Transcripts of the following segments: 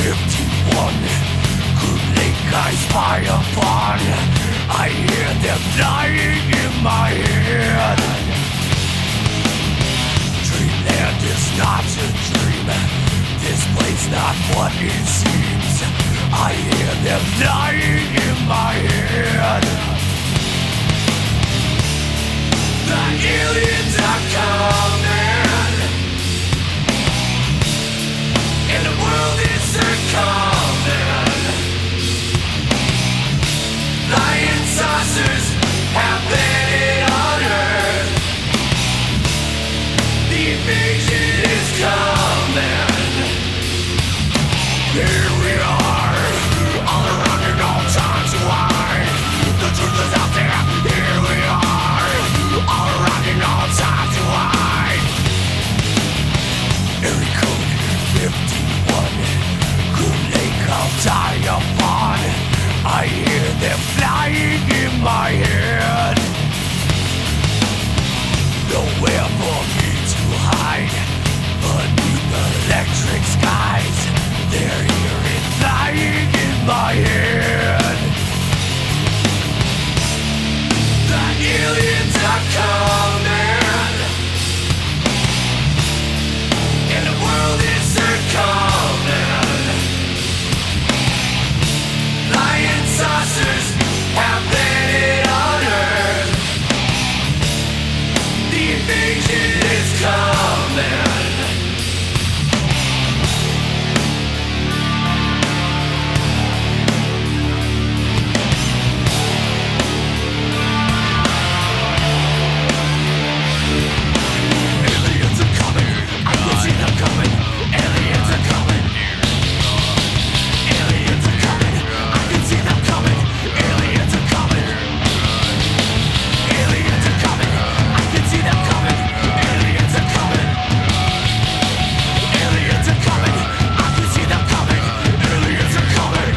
51 Group link I spy upon. I hear them dying in my head. Dreamland is not a dream. This place not what it seems. I hear them dying in my head. The aliens are coming, and the world is succumbing. Flying saucers have landed on Earth. The invasion is coming. Here we are, all around and all times wide. The truth is out there. Here we are, all around and all times wide. Area code 51, Groom Lake I'll die upon. I hear them flying in my head. Nowhere for me to hide beneath the electric skies. They're here and flying in my head. The aliens are coming, and the world is succumbing. Flying saucers have landed on Earth. The invasion is coming. Aliens are coming. I can see them coming. Aliens are coming. Aliens are coming. I can see them coming. Aliens are coming. Aliens are coming. I can see them coming. Aliens are coming. Aliens are coming. I can see them coming. Aliens are coming.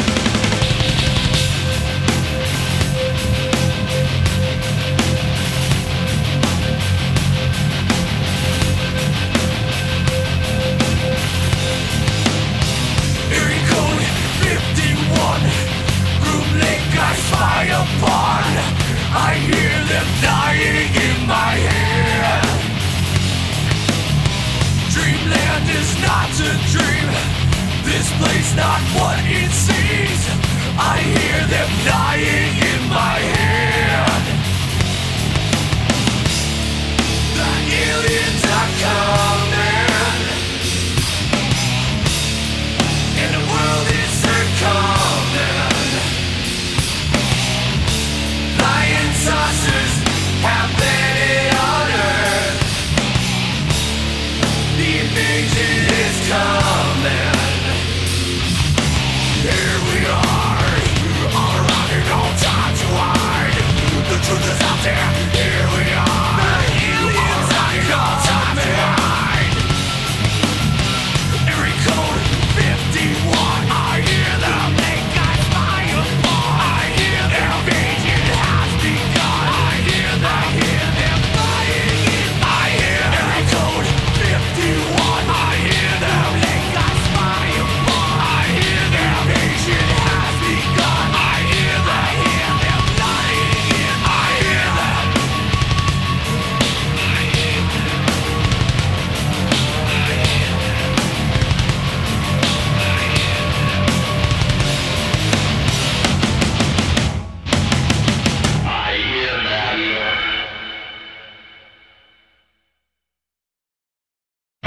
Area code 51, Groom Lake I spy upon. I hear them dying in my head. Dreamland is not a dream. This place not what it seems. I hear them dying in my head. The aliens are coming, and the world is succumbing. Flying saucers have landed on Earth. The invasion is coming. Here we are, all around and all times wide. The truth is out there.